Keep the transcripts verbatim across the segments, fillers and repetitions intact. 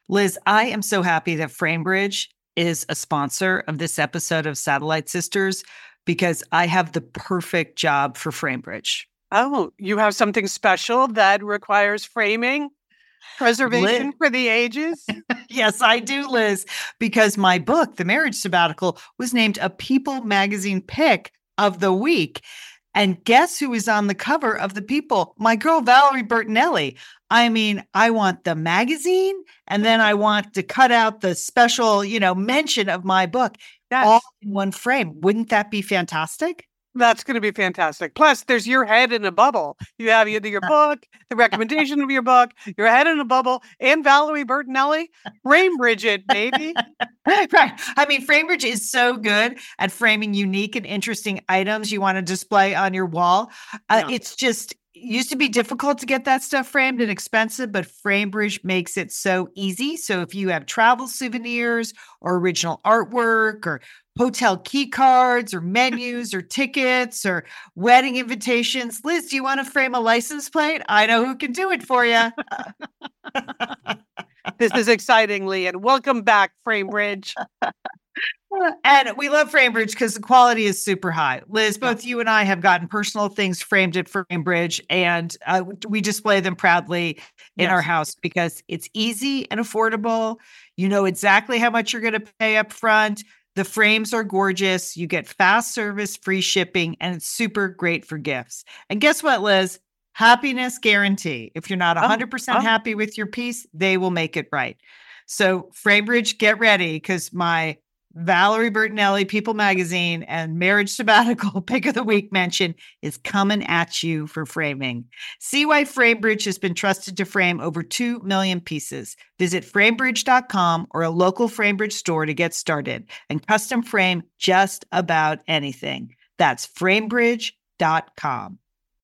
Liz, I am so happy that Framebridge is a sponsor of this episode of Satellite Sisters because I have the perfect job for Framebridge. Oh, you have something special that requires framing? Preservation Liz. for the ages? Yes, I do, Liz, because my book, The Marriage Sabbatical, was named a People magazine pick of the week. And guess who is on the cover of the People? My girl, Valerie Bertinelli. I mean, I want the magazine, and then I want to cut out the special, you know, mention of my book, Yes. all in one frame. Wouldn't that be fantastic? That's going to be fantastic. Plus, there's your head in a bubble. You have either your book, the recommendation of your book, your head in a bubble, and Valerie Bertinelli. Framebridge it, baby. Right. I mean, Framebridge is so good at framing unique and interesting items you want to display on your wall. Uh, Yeah. It's just used to be difficult to get that stuff framed and expensive, but Framebridge makes it so easy. So if you have travel souvenirs or original artwork or hotel key cards or menus or tickets or wedding invitations, Liz, do you want to frame a license plate? I know who can do it for you. This is exciting, Lee, and welcome back, Framebridge. And we love Framebridge because the quality is super high. Liz, both you and I have gotten personal things framed at Framebridge, and uh, we display them proudly in Yes. our house because it's easy and affordable. You know exactly how much you're going to pay up front. The frames are gorgeous. You get fast service, free shipping, and it's super great for gifts. And guess what, Liz? Happiness guarantee. If you're not one hundred percent oh. happy with your piece, they will make it right. So Framebridge, get ready because my Valerie Bertinelli People Magazine and Marriage Sabbatical Pick of the Week mention is coming at you for framing. See why Framebridge has been trusted to frame over two million pieces. Visit framebridge dot com or a local Framebridge store to get started and custom frame just about anything. That's framebridge dot com.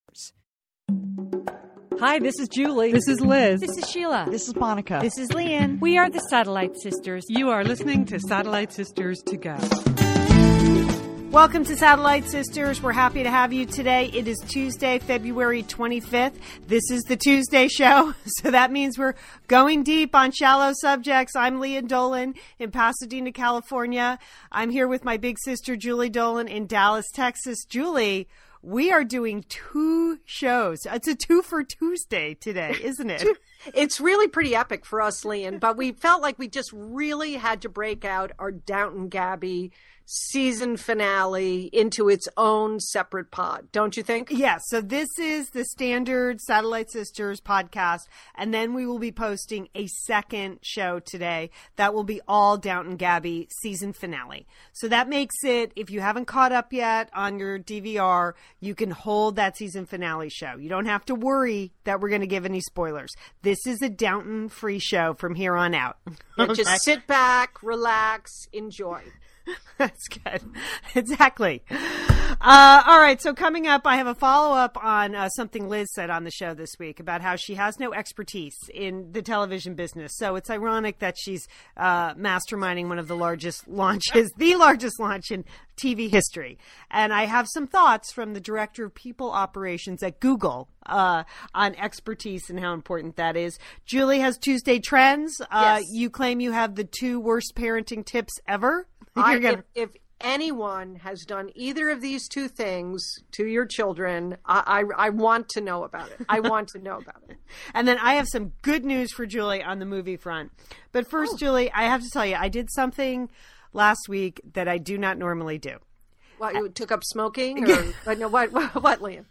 Hi, this is Julie. This is Liz. This is Sheila. This is Monica. This is Leanne. We are the Satellite Sisters. You are listening to Satellite Sisters to Go. Welcome to Satellite Sisters. We're happy to have you today. It is Tuesday, February twenty-fifth. This is the Tuesday show, so that means we're going deep on shallow subjects. I'm Leanne Dolan in Pasadena, California. I'm here with my big sister, Julie Dolan, in Dallas, Texas. Julie, we are doing two shows. It's a two for Tuesday today, isn't it? It's really pretty epic for us, Leanne, but we felt like we just really had to break out our Downton Gabby season finale into its own separate pod, don't you think? Yes. So this is the standard Satellite Sisters podcast, and then we will be posting a second show today that will be all Downton Gabby season finale. So that makes it, if you haven't caught up yet on your D V R, you can hold that season finale show. You don't have to worry that we're going to give any spoilers. This is a Downton free show from here on out. Yeah, just sit back, relax, enjoy. That's good. Exactly. Uh, all right. So coming up, I have a follow-up on uh, something Liz said on the show this week about how she has no expertise in the television business. So it's ironic that she's uh, masterminding one of the largest launches, the largest launch in T V history. And I have some thoughts from the director of people operations at Google uh, on expertise and how important that is. Julie has Tuesday Trends. Uh, Yes. You claim you have the two worst parenting tips ever. I, You're gonna- if, if anyone has done either of these two things to your children, I, I, I want to know about it. I want to know about it. And then I have some good news for Julie on the movie front. But first, Oh. Julie, I have to tell you, I did something last week that I do not normally do. What, you took up smoking? Or, what, no, what, what, what, Liam?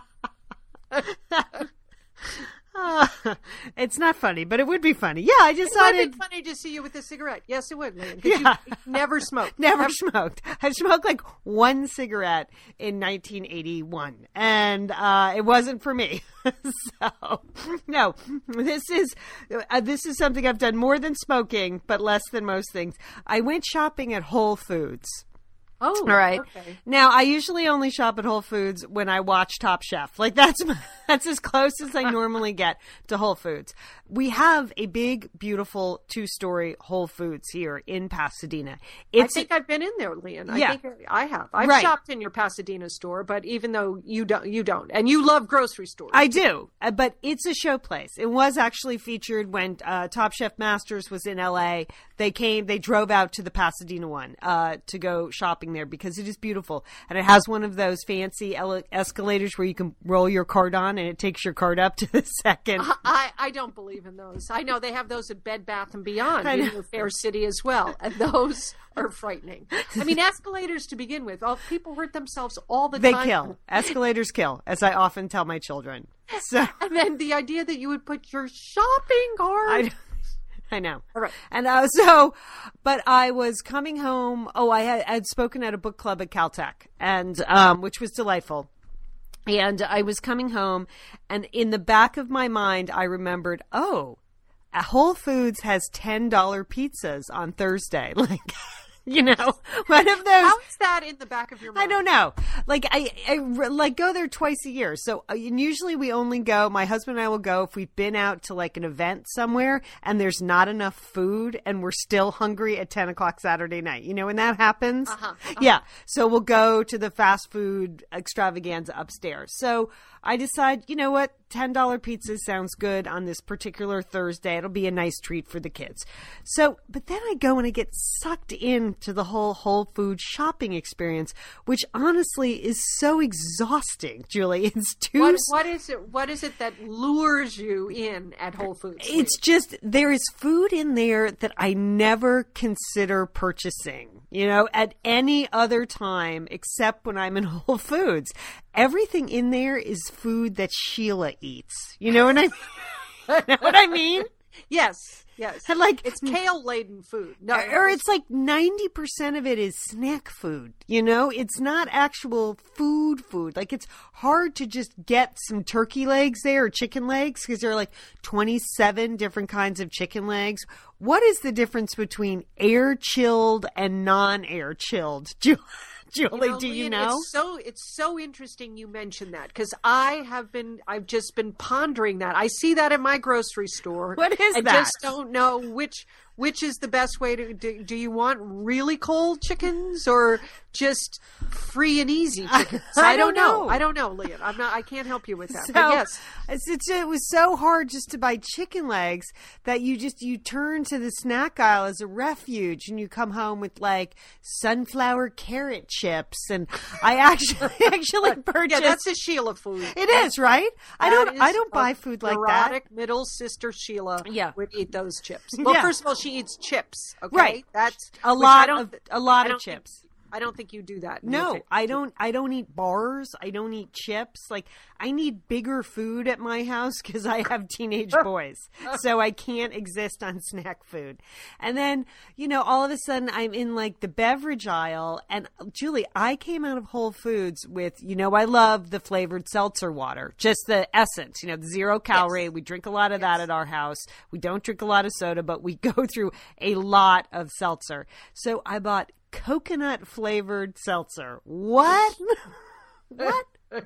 Uh, it's not funny, but it would be funny. Yeah, I It would decided be funny to see you with a cigarette. Yes, it would, Liam. Yeah. You never smoked. never smoked. I smoked like one cigarette in nineteen eighty-one, and uh, it wasn't for me. So, no, this is uh, this is something I've done more than smoking, but less than most things. I went shopping at Whole Foods. Oh, All right. Okay. Now, I usually only shop at Whole Foods when I watch Top Chef. Like that's that's as close as I normally get to Whole Foods. We have a big, beautiful two-story Whole Foods here in Pasadena. It's I think I've been in there, Leon. I Yeah. think I have. I've Right. shopped in your Pasadena store, but even though you don't, you don't, and you love grocery stores. I do, uh, but it's a showplace. It was actually featured when uh, Top Chef Masters was in L A. They came, they drove out to the Pasadena one uh, to go shopping there because it is beautiful. And it has one of those fancy ele- escalators where you can roll your cart on and it takes your cart up to the second. I, I don't believe in those. I know they have those at Bed Bath and Beyond I in know. New Fair City as well, and those are frightening. I mean, escalators to begin with. Oh, people hurt themselves all the They time. kill. Escalators kill, as I often tell my children. So And then the idea that you would put your shopping cart. I, I know. All right. And uh, so, but I was coming home. Oh, I had, I had spoken at a book club at Caltech, and um, which was delightful. And I was coming home, and in the back of my mind, I remembered, oh, Whole Foods has ten dollar pizzas on Thursday. Like, you know, one of those. How is that in the back of your mind? I don't know. Like I, I like go there twice a year. So uh, and usually we only go. My husband and I will go if we've been out to like an event somewhere and there's not enough food and we're still hungry at ten o'clock Saturday night. You know when that happens? Uh-huh, uh-huh. Yeah. So we'll go to the fast food extravaganza upstairs. So I decide, you know what? ten dollar pizza sounds good on this particular Thursday. It'll be a nice treat for the kids. So, but then I go and I get sucked into the whole Whole Foods shopping experience, which honestly is so exhausting, Julie. It's too. What, what is it? What is it that lures you in at Whole Foods? It's just, there is food in there that I never consider purchasing, you know, at any other time except when I'm in Whole Foods. Everything in there is food that Sheila eats. You know what I mean? know what I mean? Yes, yes. And like It's kale laden food. No, or it's like ninety percent of it is snack food, you know? It's not actual food food. Like it's hard to just get some turkey legs there or chicken legs because there are like twenty-seven different kinds of chicken legs. What is the difference between air chilled and non-air chilled? Julie, You know, do you Leanne, know? It's so it's so interesting you mentioned that because I have been I've just been pondering that. I see that in my grocery store. What is I that? just don't know which which is the best way to do. Do you want really cold chickens or just free and easy chickens? I don't know. I don't know, Leanne. I'm not. I can't help you with that. So, but yes, it's, it's, it was so hard just to buy chicken legs that you just you turn to the snack aisle as a refuge, and you come home with like sunflower carrot chips. And I actually actually purchased. yeah, that's a Sheila food. It is right. I That don't. is I don't a buy food like that. neurotic middle sister Sheila Yeah. would eat those chips. Well, Yeah. first of all, she eats chips. Okay, Right. That's A which I lot don't- of a lot I of don't think- chips. I don't think you do that. in your No, family. I don't. I don't eat bars. I don't eat chips. Like I need bigger food at my house because I have teenage boys, so I can't exist on snack food. And then you know, all of a sudden, I'm in like the beverage aisle, and Julie, I came out of Whole Foods with you know, I love the flavored seltzer water, just the essence. You know, the zero calorie. We drink a lot of that at our house. We don't drink a lot of soda, but we go through a lot of seltzer. So I bought coconut flavored seltzer. What? What?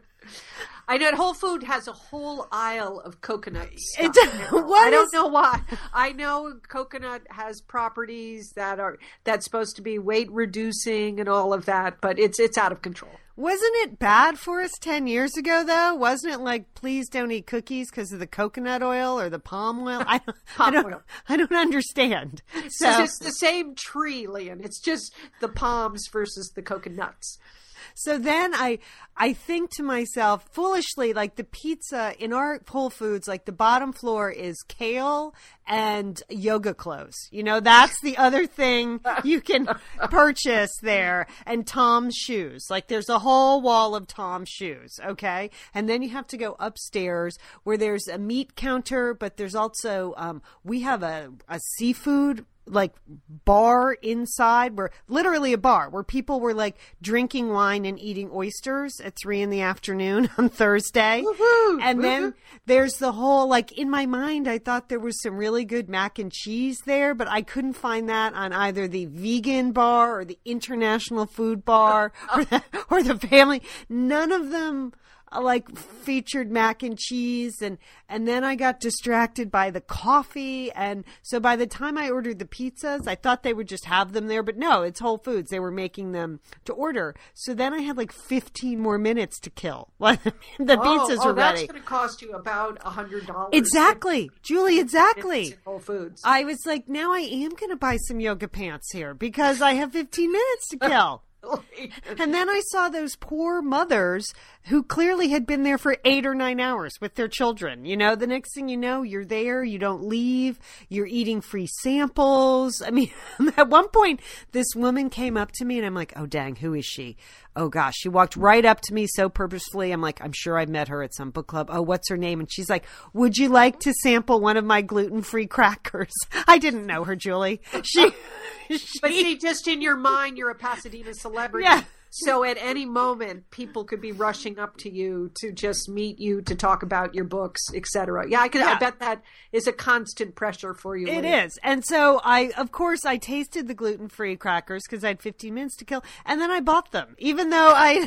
I know Whole Food has a whole aisle of coconut stuff. It- now. what I don't is- know why. I know coconut has properties that are that's supposed to be weight reducing and all of that, but it's it's out of control. Wasn't it bad for us ten years ago, though? Wasn't it like, please don't eat cookies because of the coconut oil or the palm oil? I, don't- I Palm don't, oil. I don't understand. So So, it's the same tree, Leon. It's just the palms versus the coconuts. so then I, I think to myself, foolishly, like the pizza in our Whole Foods, like the bottom floor is kale and yoga clothes. You know, that's the other thing you can purchase there. And Tom's shoes. Like there's a whole wall of Tom's shoes. Okay. And then you have to go upstairs where there's a meat counter, but there's also, um, we have a, a seafood like bar inside, where literally a bar where people were like drinking wine and eating oysters at three in the afternoon on Thursday. Woo-hoo, and woo-hoo. then there's the whole, like, in my mind, I thought there was some really good mac and cheese there, but I couldn't find that on either the vegan bar or the international food bar or the, or the family. None of them like featured mac and cheese, and and then I got distracted by the coffee, and so by the time I ordered the pizzas, I thought they would just have them there, but no, it's Whole Foods. They were making them to order. So then I had like fifteen more minutes to kill. the oh, pizzas oh, were that's ready. going to cost you about a hundred dollars. Exactly, Julie. Exactly. Whole Foods. I was like, now I am going to buy some yoga pants here because I have fifteen minutes to kill. And then I saw those poor mothers who clearly had been there for eight or nine hours with their children. You know, the next thing you know, you're there, you don't leave, you're eating free samples. I mean, at one point, this woman came up to me and I'm like, oh, dang, who is she? Oh, gosh. She walked right up to me so purposefully. I'm like, I'm sure I met her at some book club. Oh, what's her name? And she's like, would you like to sample one of my gluten-free crackers? I didn't know her, Julie. She... But see, just in your mind, you're a Pasadena celebrity. Yeah. So at any moment, people could be rushing up to you to just meet you, to talk about your books, et cetera. Yeah, I could. Yeah. I bet that is a constant pressure for you. It Lee. is. And so I, of course, I tasted the gluten-free crackers because I had fifteen minutes to kill. And then I bought them, even though I...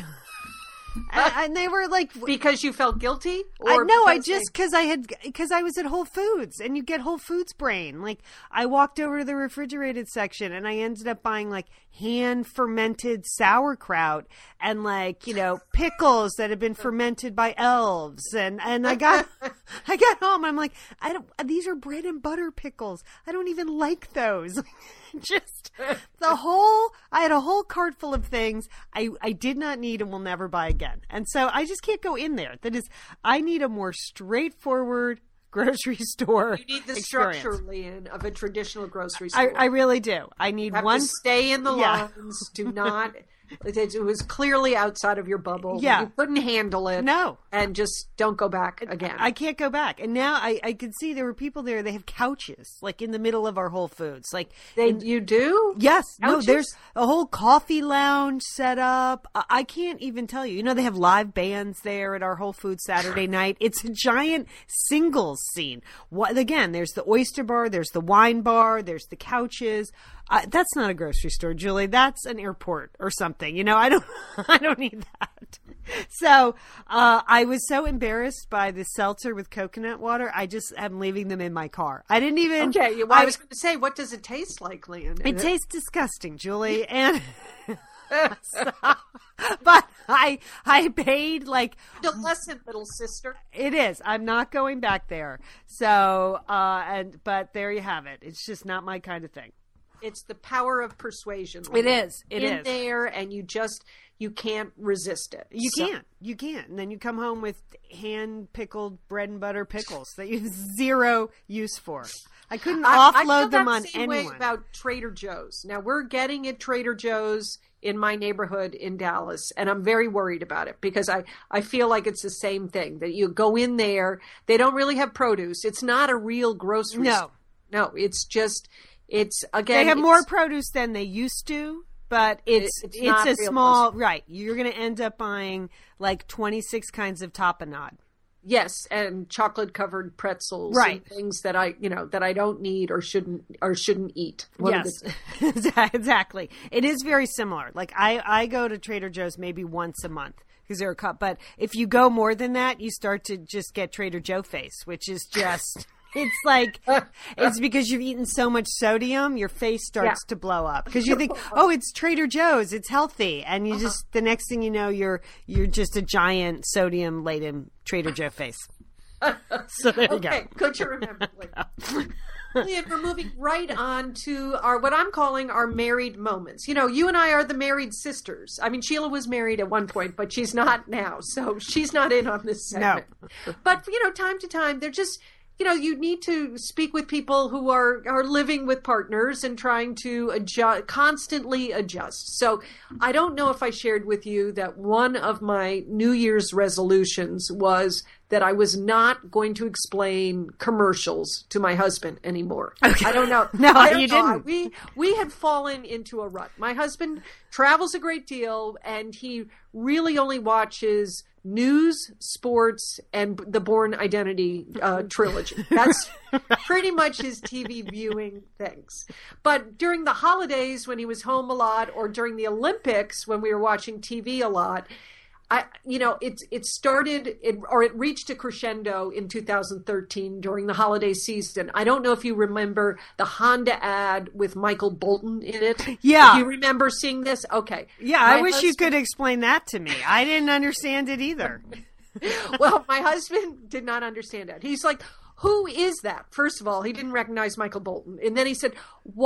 and, and they were like... Because you felt guilty? I, Or no, I because just, because I had, because I was at Whole Foods and you get Whole Foods brain. Like, I walked over to the refrigerated section and I ended up buying like hand fermented sauerkraut and like, you know, pickles that had been fermented by elves. And, and I got, I got home. I'm like, I don't, these are bread and butter pickles. I don't even like those. Just the whole, I had a whole cart full of things I, I did not need and will never buy again. And so I just can't go in there. That is, I need a more straightforward grocery store. You need the experience. structure, Leanne, of a traditional grocery I, store. I really do. I need You have one. to stay in the Yeah. lines. Do not. It, it was clearly outside of your bubble. Yeah. You couldn't handle it. No. And just don't go back again. I can't go back. And now I, I could see there were people there. They have couches like in the middle of our Whole Foods. Like they, in- you do? Yes. No, Couches? there's a whole coffee lounge set up. I- I can't even tell you. You know, they have live bands there at our Whole Foods Saturday night. It's a giant singles scene. What, again, there's the oyster bar, there's the wine bar, there's the couches. Uh, that's not a grocery store, Julie. That's an airport or something. You know, I don't, I don't need that. So uh, I was so embarrassed by the seltzer with coconut water. I just am leaving them in my car. I didn't even. Okay. Well, I, I was going to say, what does it taste like, Leanne? It tastes disgusting, Julie, and so, but I I paid like adolescent little sister. It is. I'm not going back there. So uh, and but there you have it. It's just not my kind of thing. It's the power of persuasion. It is. It in is. there, and you just you can't resist it. You So- can't. You can't. And then you come home with hand pickled bread and butter pickles that you have zero use for. I couldn't I- I offload feel them that on same way anyone. about Trader Joe's. Now we're getting at Trader Joe's in my neighborhood in Dallas, and I'm very worried about it because I, I feel like it's the same thing that you go in there. They don't really have produce. It's not a real grocery No. store. No, it's just it's again. They have it's- more produce than they used to, but it's it's it's, not a real small right. You're going to end up buying like twenty-six kinds of tapenade. Yes, and chocolate covered pretzels, Right. and things that I, you know, that I don't need or shouldn't or shouldn't eat. What are Yes, the- exactly. It is very similar. Like I, I go to Trader Joe's maybe once a month because they're a cup. But if you go more than that, you start to just get Trader Joe face, which is just. It's like, it's because you've eaten so much sodium, your face starts Yeah. to blow up. Because you think, oh, it's Trader Joe's, it's healthy. And you just, the next thing you know, you're you're just a giant sodium-laden Trader Joe face. So there you Okay, go. good to remember. Leanne, we're moving right on to our what I'm calling our married moments. You know, you and I are the married sisters. I mean, Sheila was married at one point, but she's not now, so she's not in on this segment. But you know, time to time, they're just. You know, you need to speak with people who are, are living with partners and trying to adjust, constantly adjust. So I don't know if I shared with you that one of my New Year's resolutions was that I was not going to explain commercials to my husband anymore. Okay. I don't know. No, don't you know. didn't. We we had fallen into a rut. My husband travels a great deal, and he really only watches news, sports, and the Bourne Identity uh, trilogy. That's pretty much his T V viewing things. But during the holidays, when he was home a lot, or during the Olympics, when we were watching T V a lot, I, you know, it it started it, or it reached a crescendo in two thousand thirteen during the holiday season. I don't know if you remember the Honda ad with Michael Bolton in it. Yeah. Do you remember seeing this? Okay. Yeah, My I wish you husband- could explain that to me. I didn't understand it either. Well, my husband did not understand it. He's like, who is that? First of all, he didn't recognize Michael Bolton. And then he said,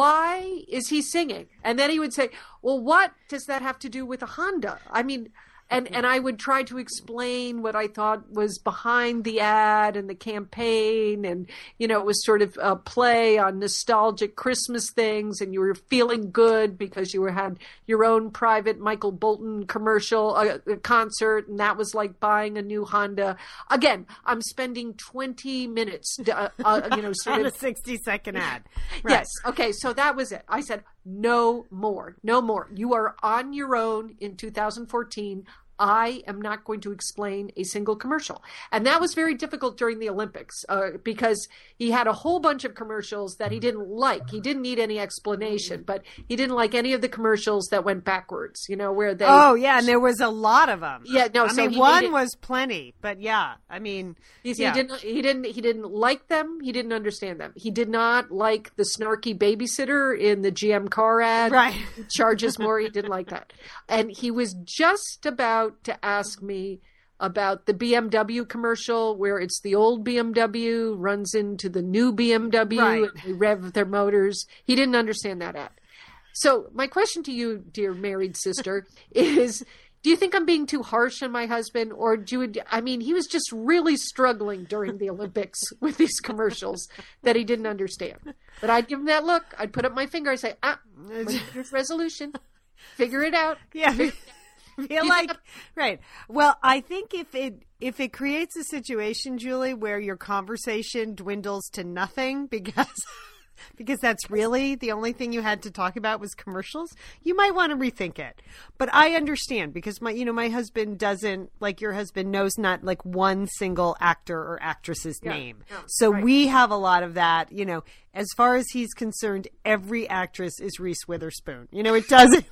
why is he singing? And then he would say, well, what does that have to do with a Honda? I mean, and, and I would try to explain what I thought was behind the ad and the campaign. And, you know, it was sort of a play on nostalgic Christmas things. And you were feeling good because you were, had your own private Michael Bolton commercial uh, concert. And that was like buying a new Honda. Again, I'm spending twenty minutes, uh, uh, you know, sort On of a sixty second ad. Right. Yes. Okay. So that was it. I said, no more, no more. You are on your own in two thousand fourteen. I am not going to explain a single commercial. And that was very difficult during the Olympics uh, because he had a whole bunch of commercials that he didn't like. He didn't need any explanation, but he didn't like any of the commercials that went backwards, you know, where they. Oh, yeah. And there was a lot of them. Yeah. No, I so mean, he one needed- was plenty, but yeah, I mean, He, yeah. he didn't. He didn't. He didn't like them. He didn't understand them. He did not like the snarky babysitter in the G M car ad. Right. Who charges more. He didn't like that. And he was just about to ask me about the B M W commercial where it's the old B M W runs into the new B M W Right. and they rev their motors. He didn't understand that ad. So my question to you, dear married sister, is. Do you think I'm being too harsh on my husband, or do you, I mean, he was just really struggling during the Olympics with these commercials that he didn't understand. But I'd give him that look. I'd put up my finger. I'd say, ah, my Year's resolution. Figure it out. Yeah. Figure- Feel like right. Well, I think if it if it creates a situation, Julie, where your conversation dwindles to nothing because because that's really the only thing you had to talk about was commercials, you might want to rethink it. But I understand because my you know my husband doesn't, like your husband knows not like one single actor or actress's Yeah, name. yeah, So right. we have a lot of that, you know, as far as he's concerned, every actress is Reese Witherspoon. You know, it doesn't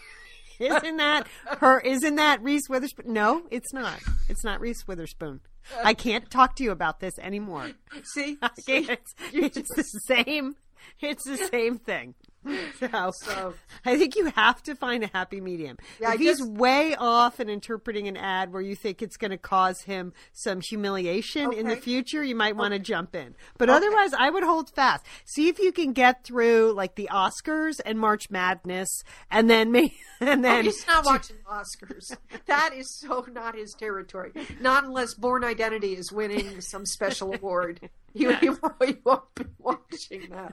Isn't that her? Isn't that Reese Witherspoon? No, it's not. It's not Reese Witherspoon. I can't talk to you about this anymore. See? I can't. It's, it's the same. It's the same thing. So, So- I think you have to find a happy medium. Yeah, if I he's just- way off and interpreting an ad where you think it's going to cause him some humiliation in the Okay. future, you might want to jump in. But otherwise, I would hold fast. See if you can get through like the Oscars and March Madness, and then maybe and Oh, then he's not watching Oscars. That is so not his territory. Not unless Bourne Identity is winning some special award. You, you, you won't be watching that.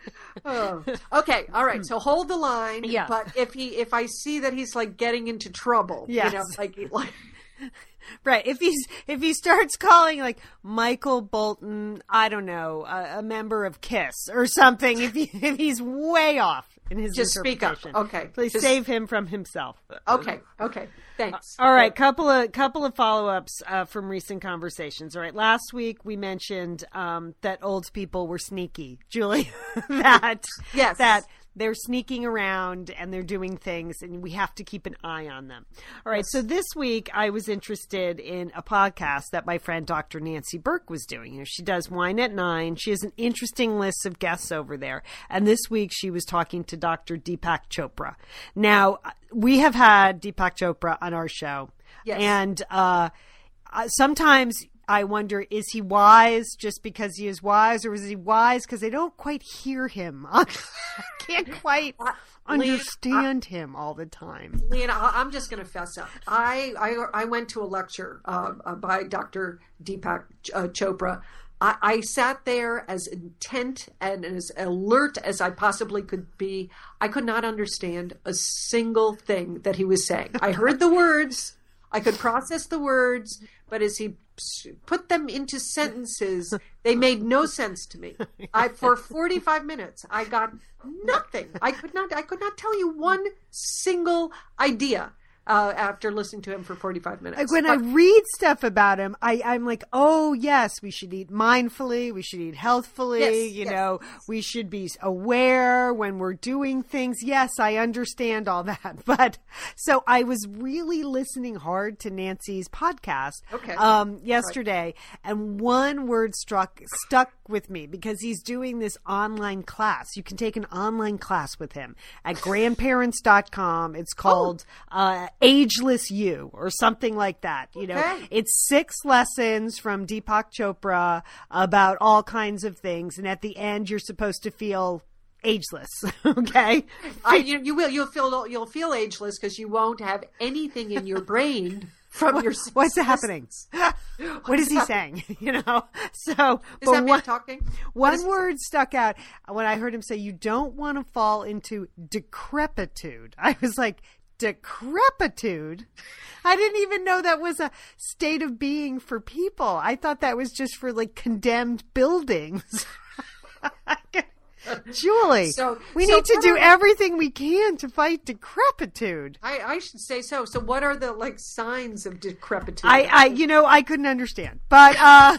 Oh. Okay, all right. So hold the line. Yeah. But if he, if I see that he's like getting into trouble, Yes. you know, like, like right. If he's if he starts calling like Michael Bolton, I don't know, a, a member of KISS or something. If he, if he's way off in his Just speak up. interpretation, Okay. please Just- save him from himself. okay, okay. Thanks. All right, couple of couple of follow ups uh, from recent conversations. All right, last week we mentioned um, that old people were sneaky, Julie. that Yes. that they're sneaking around and they're doing things, and we have to keep an eye on them. All right, so this week I was interested in a podcast that my friend Doctor Nancy Burke was doing. You know, she does Wine at Nine. She has an interesting list of guests over there, and this week she was talking to Doctor Deepak Chopra. Now, we have had Deepak Chopra on our show, Yes. and uh, uh, sometimes I wonder, is he wise just because he is wise, or is he wise because they don't quite hear him? I can't quite Leanne, understand him all the time. Leanne, I- I'm just going to fess up. I, I I went to a lecture uh, uh, by Doctor Deepak uh, Chopra. I, I sat there as intent and as alert as I possibly could be. I could not understand a single thing that he was saying. I heard the words. I could process the words, but as he put them into sentences, they made no sense to me. I for forty-five minutes, I got nothing. I could not. I could not tell you one single idea. Uh, after listening to him for forty-five minutes. Like when but, I read stuff about him, I, I'm like, oh, yes, we should eat mindfully. We should eat healthfully. Yes, you yes. know, we should be aware when we're doing things. Yes, I understand all that. But so I was really listening hard to Nancy's podcast okay. um, yesterday. Right. And one word struck stuck with me because he's doing this online class. You can take an online class with him at grandparents dot com. It's called oh. uh, Ageless You or something like that. You know, okay. It's six lessons from Deepak Chopra about all kinds of things. And at the end, you're supposed to feel ageless. Okay. I, you, you will, you'll feel, you'll feel ageless because you won't have anything in your brain from what, your what's happening? What is he saying? You know, so is that me one, talking? One word stuck out when I heard him say, you don't want to fall into decrepitude. I was like, decrepitude? I didn't even know that was a state of being for people. I thought that was just for like condemned buildings. Julie, so, we so need to do are, everything we can to fight decrepitude. I, I should say so. So what are the like signs of decrepitude? I, I you know, I couldn't understand, but, uh,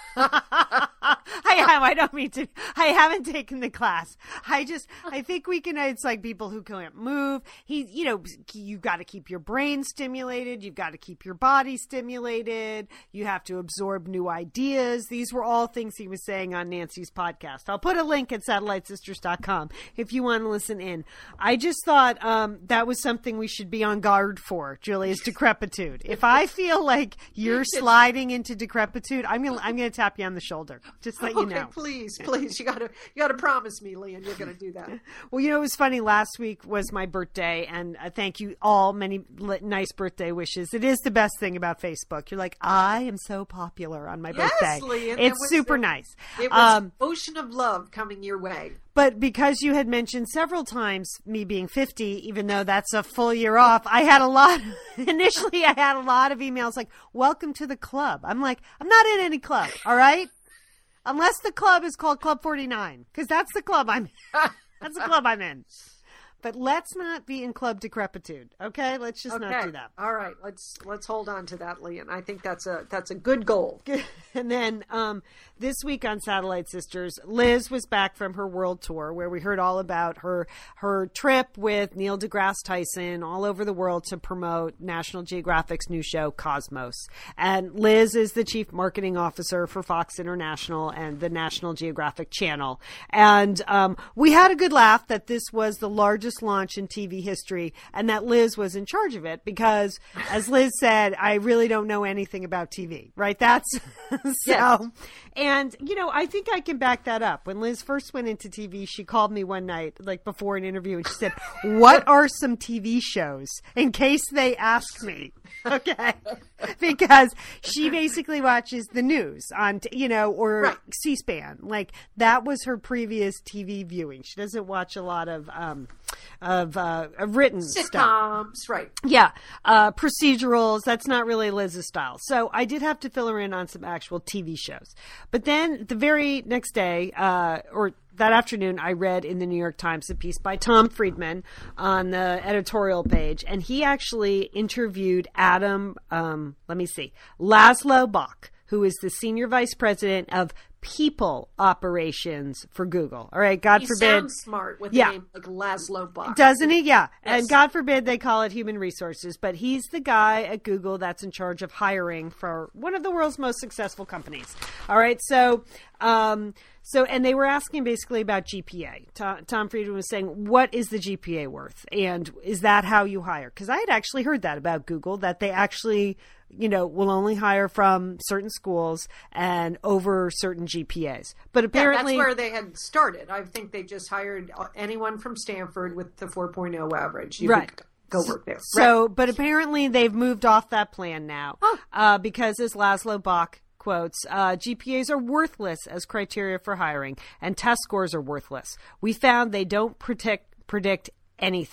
I have. I don't mean to. I haven't taken the class. I just. I think we can. It's like people who can't move. He. You know. You got to keep your brain stimulated. You've got to keep your body stimulated. You have to absorb new ideas. These were all things he was saying on Nancy's podcast. I'll put a link at satellite sisters dot com if you want to listen in. I just thought um, that was something we should be on guard for. Julia's decrepitude. If I feel like you're sliding into decrepitude, I'm gonna. I'm gonna tap you on the shoulder. Just let you okay, know. Please, please. You gotta you gotta promise me, Leon, you're gonna do that. Well, you know, it was funny. Last week was my birthday, and uh, thank you all. Many l- nice birthday wishes. It is the best thing about Facebook. You're like, I am so popular on my yes, birthday. Leon, it's it super the, nice. It was um, ocean of love coming your way. But because you had mentioned several times me being fifty, even though that's a full year off, I had a lot, initially I had a lot of emails like, welcome to the club. I'm like, I'm not in any club, all right? Unless the club is called Club forty-nine, because that's the club I'm in. That's the club I'm in. But let's not be in club decrepitude, okay? Let's just okay. not do that. All right, let's let's hold on to that, Leon. I think that's a that's a good goal. And then um, this week on Satellite Sisters, Liz was back from her world tour, where we heard all about her her trip with Neil deGrasse Tyson all over the world to promote National Geographic's new show Cosmos. And Liz is the chief marketing officer for Fox International and the National Geographic Channel. And um, we had a good laugh that this was the largest launch in T V history and that Liz was in charge of it because, as Liz said, I really don't know anything about T V, right? That's so, yes. And, you know, I think I can back that up. When Liz first went into T V, she called me one night, like before an interview, and she said, what are some T V shows in case they ask me? Okay. Because she basically watches the news on, you know, or right. C-SPAN. Like that was her previous T V viewing. She doesn't watch a lot of, um, of, uh, of written sitcoms, stuff. right. Yeah. Uh, procedurals. That's not really Liz's style. So I did have to fill her in on some actual T V shows. But then the very next day, uh, or that afternoon, I read in the New York Times a piece by Tom Friedman on the editorial page, and he actually interviewed Adam, um, let me see, Laszlo Bock, who is the senior vice president of people operations for Google. All right, God he forbid. He sounds smart with yeah. a name like Laszlo Bock. Doesn't he? Yeah. Yes. And God forbid they call it human resources, but he's the guy at Google that's in charge of hiring for one of the world's most successful companies. All right, so... Um, So, and they were asking basically about G P A. Tom, Tom Friedman was saying, what is the G P A worth? And is that how you hire? Because I had actually heard that about Google, that they actually, you know, will only hire from certain schools and over certain G P As. But apparently... Yeah, that's where they had started. I think they just hired anyone from Stanford with the four point oh average. You right. could go work there. So, right. But apparently they've moved off that plan now oh. uh, because, as Laszlo Bock quotes, uh, G P As are worthless as criteria for hiring, and test scores are worthless. We found they don't predict, predict anything.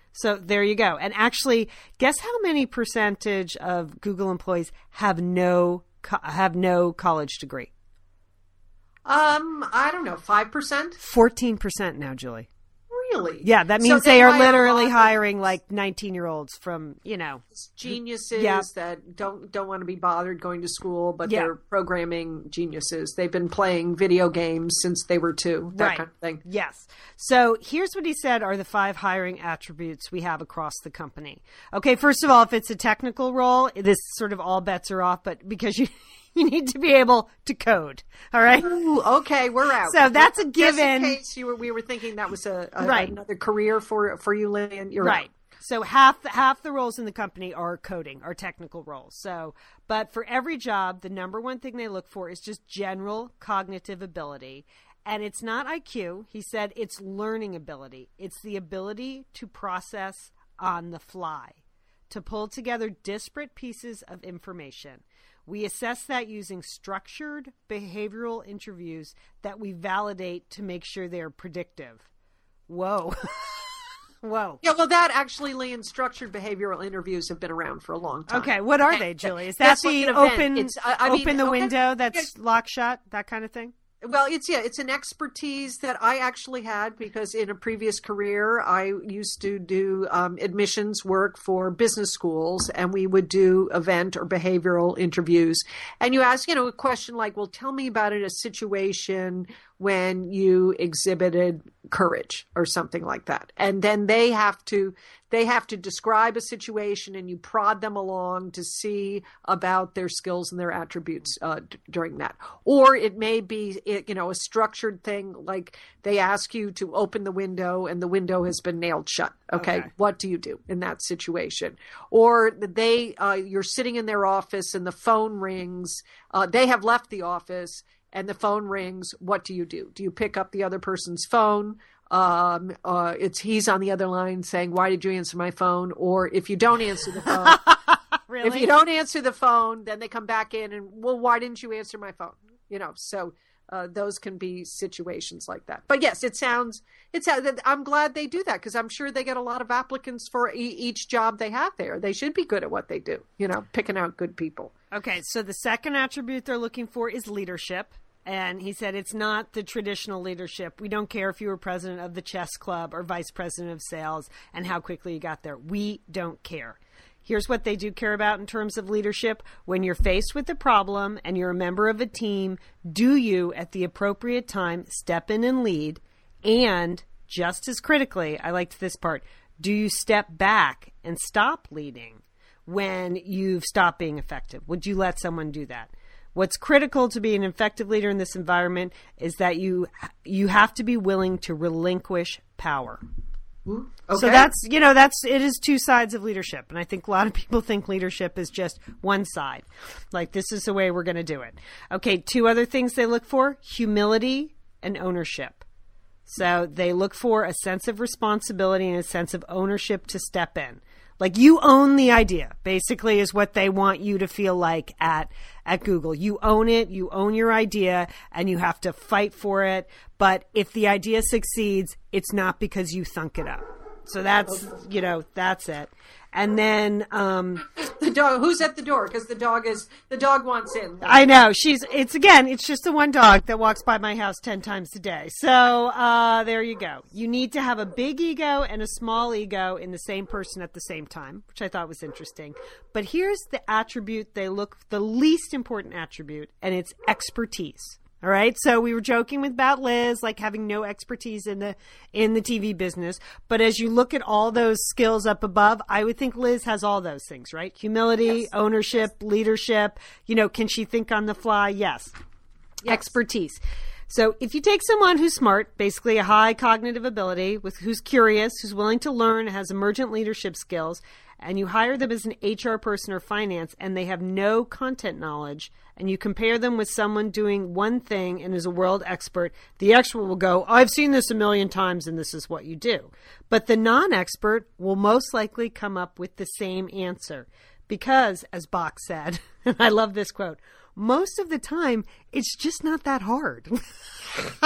So there you go. And actually, guess how many percentage of Google employees have no co- have no college degree? Um, I don't know, five percent? fourteen percent now, Julie. Really? Yeah, that means So they are hire a literally lot of hiring like nineteen-year-olds from, you know. geniuses Yeah. that don't don't want to be bothered going to school, but Yeah. they're programming geniuses. They've been playing video games since they were two, that Right. kind of thing. Yes. So here's what he said are the five hiring attributes we have across the company. Okay, first of all, if it's a technical role, this sort of all bets are off, but because you you need to be able to code. All right. Ooh, okay, we're out. So that's a Just given. in case you were, we were thinking that was a, a Right. another career for for you, Lillian. You're Right. out. So half half the roles in the company are coding, are technical roles. So, but for every job, the number one thing they look for is just general cognitive ability. And it's not I Q. He said it's learning ability. It's the ability to process on the fly, to pull together disparate pieces of information. We assess that using structured behavioral interviews that we validate to make sure they're predictive. Whoa. Whoa. Yeah, well, that actually, Lillian, structured behavioral interviews have been around for a long time. Okay, what are they, Julie? Is that That's the like an event. open It's, I- I mean, open the okay. window that's locked shut, that kind of thing? Well, it's yeah, it's an expertise that I actually had because in a previous career, I used to do um, admissions work for business schools, and we would do event or behavioral interviews. And you ask, you know, a question like, "Well, tell me about it, a situation when you exhibited courage," or something like that. And then they have to they have to describe a situation, and you prod them along to see about their skills and their attributes uh, d- during that. Or it may be, it, you know, a structured thing like they ask you to open the window and the window has been nailed shut. Okay, Okay. what do you do in that situation? Or they uh, you're sitting in their office and the phone rings. Uh, they have left the office. And the phone rings. What do you do? Do you pick up the other person's phone? Um, uh, it's he's on the other line saying, "Why did you answer my phone?" Or if you don't answer the phone, Really? if you don't answer the phone, then they come back in and, "Well, why didn't you answer my phone?" You know, so uh, those can be situations like that. But yes, it sounds. It's. I'm glad they do that because I'm sure they get a lot of applicants for e- each job they have there. They should be good at what they do. You know, picking out good people. Okay, so the second attribute they're looking for is leadership. And he said it's not the traditional leadership. We don't care if you were president of the chess club or vice president of sales and how quickly you got there. We don't care. Here's what they do care about in terms of leadership. When you're faced with a problem and you're a member of a team, do you, at the appropriate time, step in and lead? And just as critically, I liked this part, do you step back and stop leading when you've stopped being effective? Would you let someone do that? What's critical to be an effective leader in this environment is that you you have to be willing to relinquish power. Okay. So that's, you know, that's, it is two sides of leadership. And I think a lot of people think leadership is just one side. Like, this is the way we're going to do it. Okay, two other things they look for, humility and ownership. So they look for a sense of responsibility and a sense of ownership to step in. Like, you own the idea, basically, is what they want you to feel like at, at Google. You own it, you own your idea, and you have to fight for it. But if the idea succeeds, it's not because you thunk it up. So that's, you know, that's it. And then, um, The dog. Who's at the door? Because the dog is the dog wants in. I know she's, it's again, it's just the one dog that walks by my house ten times a day. So, uh, there you go. You need to have a big ego and a small ego in the same person at the same time, which I thought was interesting. But here's the attribute they look, the least important attribute, and it's expertise. All right. So we were joking with about Liz, like having no expertise in the, in the T V business. But as you look at all those skills up above, I would think Liz has all those things, right? Humility, Yes. ownership, leadership. You know, can she think on the fly? Yes. Yes. Expertise. So if you take someone who's smart, basically a high cognitive ability, with who's curious, who's willing to learn, has emergent leadership skills, and you hire them as an H R person or finance, and they have no content knowledge, and you compare them with someone doing one thing and is a world expert, the expert will go, oh, I've seen this a million times, and this is what you do. But the non-expert will most likely come up with the same answer. Because, as Bach said, and I love this quote, most of the time, it's just not that hard.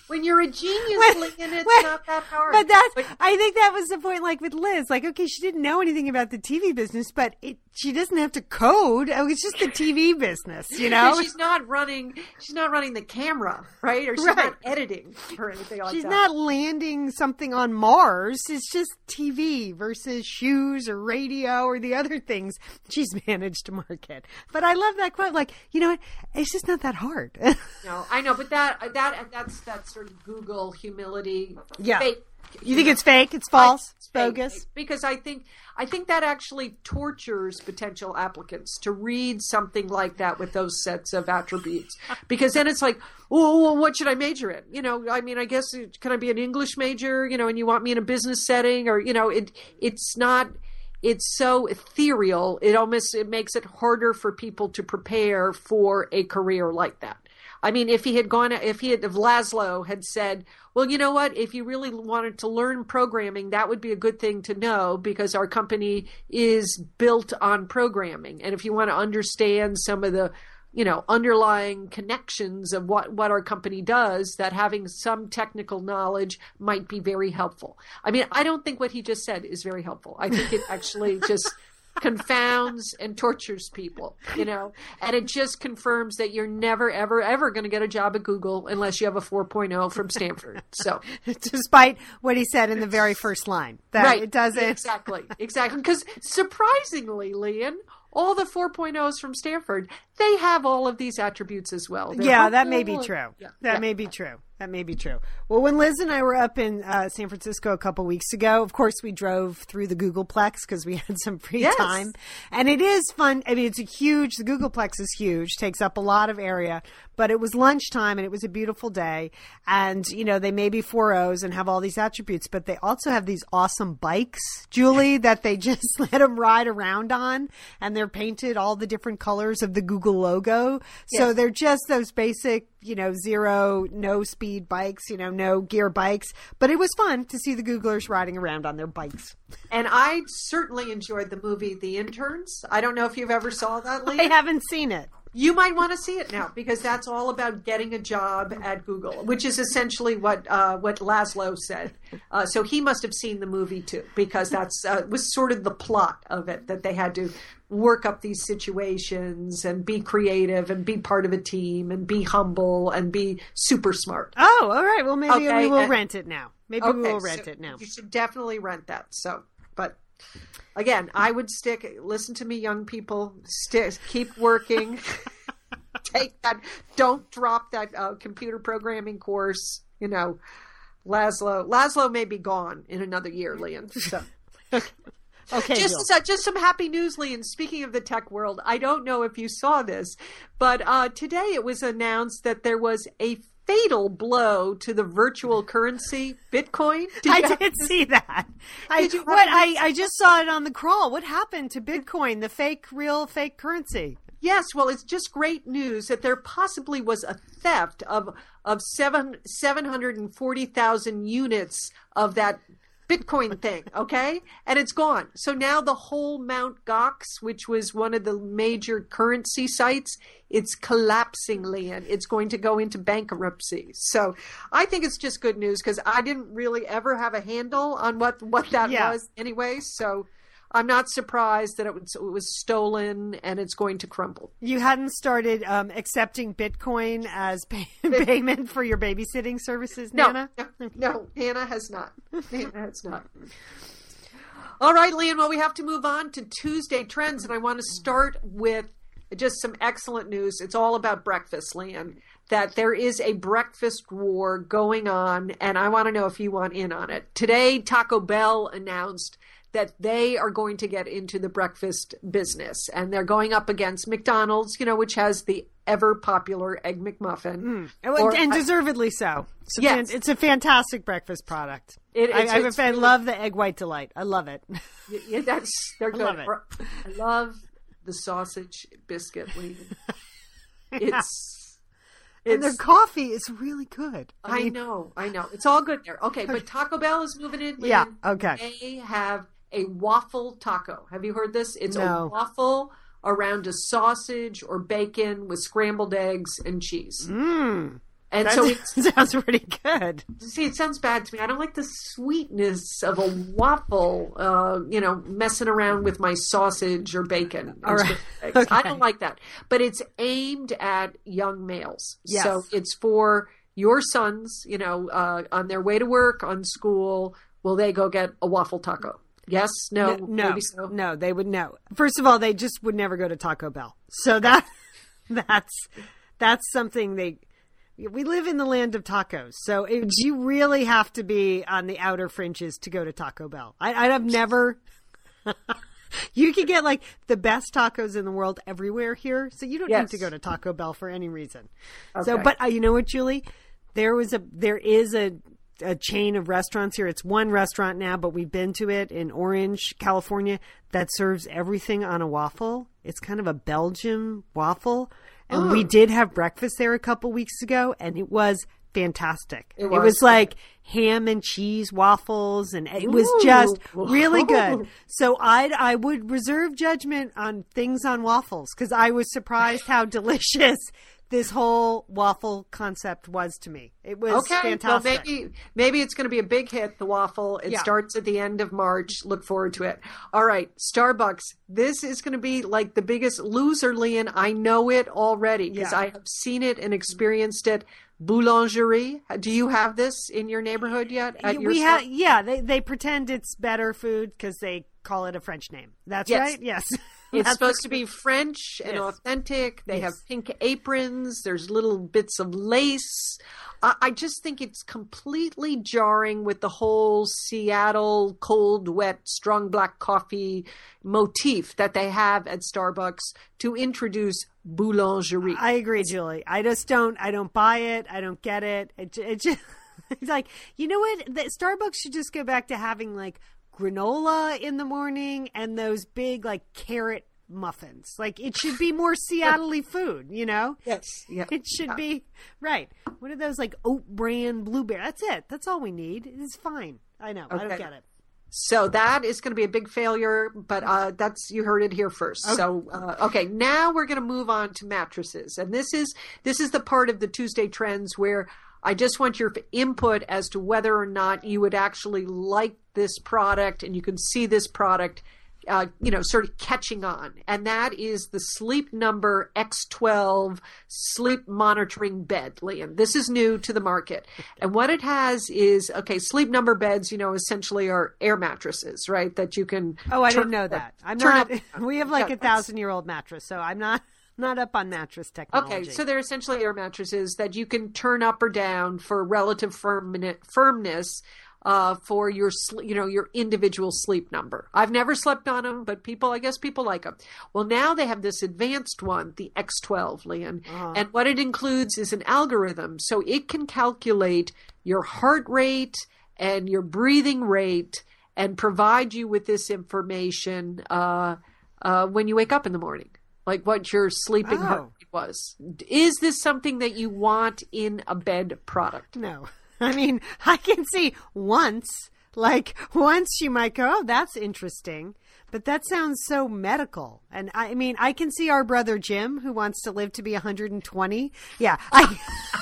when you're a genius, When- Lian, it's when- not that hard. But that's, But- I think that was the point, like with Liz. Like, okay, she didn't know anything about the T V business, but it, she doesn't have to code. Oh, it's just the T V business, you know? she's not running. She's not running the camera, right? Or she's Right. not editing or anything like She's that. not landing something on Mars. It's just T V versus shoes or radio or the other things she's managed to market. But I love that quote. Like, you know what? It's just not that hard. No, I know, but that that that's that's sort of Google humility. Yeah. Fake, You think know. it's fake? It's false? I- It's fake, bogus? fake. Because I think I think that actually tortures potential applicants to read something like that with those sets of attributes. Because then it's like, oh, well, what should I major in? You know, I mean, I guess it- can I be an English major? You know, and you want me in a business setting, or you know, it it's not. It's so ethereal. It almost it makes it harder for people to prepare for a career like that. I mean, if he had gone, if he had, if Laszlo had said, well, you know what, if you really wanted to learn programming, that would be a good thing to know because our company is built on programming. And if you want to understand some of the, you know, underlying connections of what, what our company does, that having some technical knowledge might be very helpful. I mean, I don't think what he just said is very helpful. I think it actually just confounds and tortures people, you know, and it just confirms that you're never, ever, ever going to get a job at Google unless you have a four point oh from Stanford. So, Despite what he said in the very first line. That right. it doesn't. Exactly. Exactly. Because surprisingly, Lian, all the four point ohs from Stanford, they have all of these attributes as well. They're Yeah, that may be humble. true. Yeah. That Yeah. may be true. That may be true. Well, when Liz and I were up in uh, San Francisco a couple weeks ago, of course, we drove through the Googleplex because we had some free Yes. time. And it is fun. I mean, it's a huge, the Googleplex is huge, takes up a lot of area. But it was lunchtime and it was a beautiful day. And, you know, they may be four O's and have all these attributes, but they also have these awesome bikes, Julie, that they just let them ride around on. And they're painted all the different colors of the Google logo. So Yes. they're just those basic, you know, zero, no speed bikes, you know, no gear bikes. But it was fun to see the Googlers riding around on their bikes. And I certainly enjoyed the movie The Interns. I don't know if you've ever saw that, Lian. I haven't seen it. You might want to see it now because that's all about getting a job at Google, which is essentially what uh, what Laszlo said. Uh, so he must have seen the movie too, because that's uh, was sort of the plot of it, that they had to work up these situations and be creative and be part of a team and be humble and be super smart. Oh, all right. Well, maybe Okay, we will and- rent it now. Maybe we will rent so it now. You should definitely rent that. So, but again, I would stick. Listen to me, young people. Stick. Keep working. Take that. Don't drop that uh, computer programming course. You know, Laszlo. Laszlo may be gone in another year, Lian. So. Okay, Just, Jill. uh, just some happy news, Lian. Speaking of the tech world, I don't know if you saw this, but uh, today it was announced that there was a fatal blow to the virtual currency Bitcoin. Did I you have- did see that. I, Did you have what any- I, I just saw it on the crawl. What happened to Bitcoin, the fake, real, fake currency? Yes, well, it's just great news that there possibly was a theft of of seven seven hundred and forty thousand units of that Bitcoin thing, okay? And it's gone. So now the whole Mount Gox, which was one of the major currency sites, it's collapsing, Lian. It's going to go into bankruptcy. So I think it's just good news because I didn't really ever have a handle on what, what that Yeah. was anyway. So I'm not surprised that it was, it was stolen and it's going to crumble. You hadn't started um, accepting Bitcoin as pay- payment for your babysitting services, No, Nana? no, no, Hannah has not. Hannah has not. All right, Lian, well, we have to move on to Tuesday trends, and I want to start with just some excellent news. It's all about breakfast, Lian, that there is a breakfast war going on, and I want to know if you want in on it. Today, Taco Bell announced that they are going to get into the breakfast business, and they're going up against McDonald's, you know, which has the ever popular Egg McMuffin. And, Or- and deservedly so. It's a, Yes. fan- it's a fantastic breakfast product. It- I, it's- I, it's I really- love the Egg White Delight. I love it. Yeah, that's they're good. love it. I love the sausage biscuit, Lian. It's And their it's. coffee is really good. I mean, know, I know. It's all good there. Okay, but Taco Bell is moving in. Lian. Yeah, okay. They have a waffle taco. Have you heard this? It's No. a waffle around a sausage or bacon with scrambled eggs and cheese. Mm. And That so it's, sounds pretty good. see, it sounds bad to me. I don't like the sweetness of a waffle, uh, you know, messing around with my sausage or bacon. All right. Okay. I Okay. don't like that. But it's aimed at young males. Yes. So it's for your sons, you know, uh, on their way to work, on school. Will they go get a waffle taco? Yes? No? No, no, Maybe so? no, they would no. First of all, they just would never go to Taco Bell. So that that's that's something they. We live in the land of tacos, so it, you really have to be on the outer fringes to go to Taco Bell. I, I've never. You can get like the best tacos in the world everywhere here, so you don't Yes. need to go to Taco Bell for any reason. So, Okay. but uh, you know what, Julie? There was a there is a a chain of restaurants here. It's one restaurant now, but we've been to it in Orange, California, that serves everything on a waffle. It's kind of a Belgian waffle. And we did have breakfast there a couple weeks ago, and it was fantastic. It It was. was, like ham and cheese waffles, and it was Ooh. just really good. So I'd, I would reserve judgment on things on waffles, because I was surprised how delicious this whole waffle concept was to me. It was Okay, fantastic. well, maybe maybe it's going to be a big hit, the waffle. It Yeah. starts at the end of March. Look forward to it. All right, Starbucks. This is going to be like the biggest loser, Lian. I know it already because Yeah. I have seen it and experienced it. Boulangerie. Do you have this in your neighborhood yet? At your we store? have, yeah, they, they pretend it's better food because they call it a French name. That's Yes. right. Yes. It's That's supposed to be French and Yes. authentic. They Yes. have pink aprons. There's little bits of lace. I, I just think it's completely jarring with the whole Seattle cold, wet, strong black coffee motif that they have at Starbucks to introduce boulangerie. I agree, Julie. I just don't. I don't buy it. I don't get it. It, ju- it just, it's like, you know what? The, Starbucks should just go back to having like granola in the morning and those big like carrot muffins. Like it should be more Seattle-y food. You know? Yes. Yeah. It should be right. What are those like oat bran blueberry? That's it. That's all we need. It's fine. I know. I don't Okay. get it. So that is going to be a big failure, but uh, that's you heard it here first. So uh, okay, now we're going to move on to mattresses, and this is this is the part of the Tuesday trends where I just want your input as to whether or not you would actually like this product, and you can see this product, uh, you know, sort of catching on, and that is the Sleep Number X twelve sleep monitoring bed, Liam. This is new to the market, and what it has is okay. Sleep Number beds, you know, essentially are air mattresses, right? That you can. Oh, I turn- didn't know that. I'm turn not. up- We have like Yeah, a thousand year old mattress, so I'm not not up on mattress technology. Okay, so they're essentially air mattresses that you can turn up or down for relative firm- firmness uh, for your, sl- you know, your individual sleep number. I've never slept on them, but people, I guess people like them. Well, now they have this advanced one, the X twelve, Leon, Uh-huh. and what it includes is an algorithm, so it can calculate your heart rate and your breathing rate and provide you with this information uh, uh, when you wake up in the morning. Like what your sleeping heart Oh. rate was. Is this something that you want in a bed product? No. I mean, I can see once, like once you might go, oh, that's interesting. But that sounds so medical. And I, I mean, I can see our brother Jim, who wants to live to be one hundred twenty. Yeah. I,